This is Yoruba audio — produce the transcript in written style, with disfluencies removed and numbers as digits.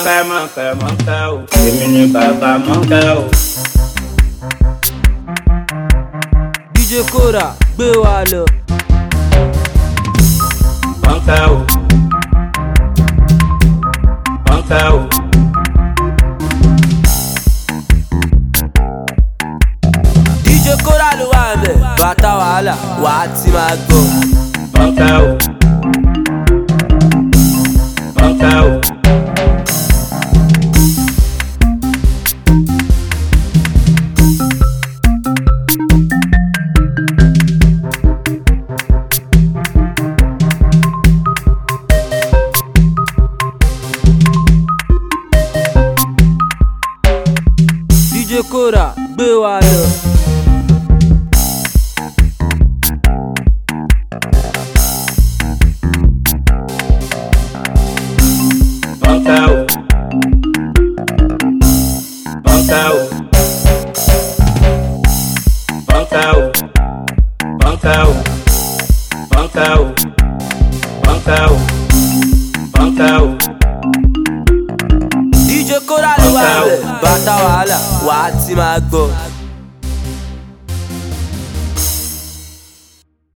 mọ̀nkẹ́ o. Èmi ni bàbá mọ̀nkẹ́ o. DJ Kora gbé wa lọ. Mọ̀nkẹ́ o. Mọ̀nkẹ́ o. DJ Kora ló wà ń bẹ̀. Bàtà wàhálà wà á ti máa gbọ́. Mọ̀nkẹ́ o. Mọ̀nkẹ́ o. DJ Kora gbé wa lọ. Mọ̀nkẹ́ o. Mọ̀nkẹ́ o. Mọ̀nkẹ́ o. Mọ̀nkẹ́ o. Mọ̀nkẹ́ o. Mọ̀nkẹ́ o. Mọ̀nkẹ́ o. DJ Kora ló wà ń bẹ̀. Bàtà wàhálà wà á ti máa gbọ́.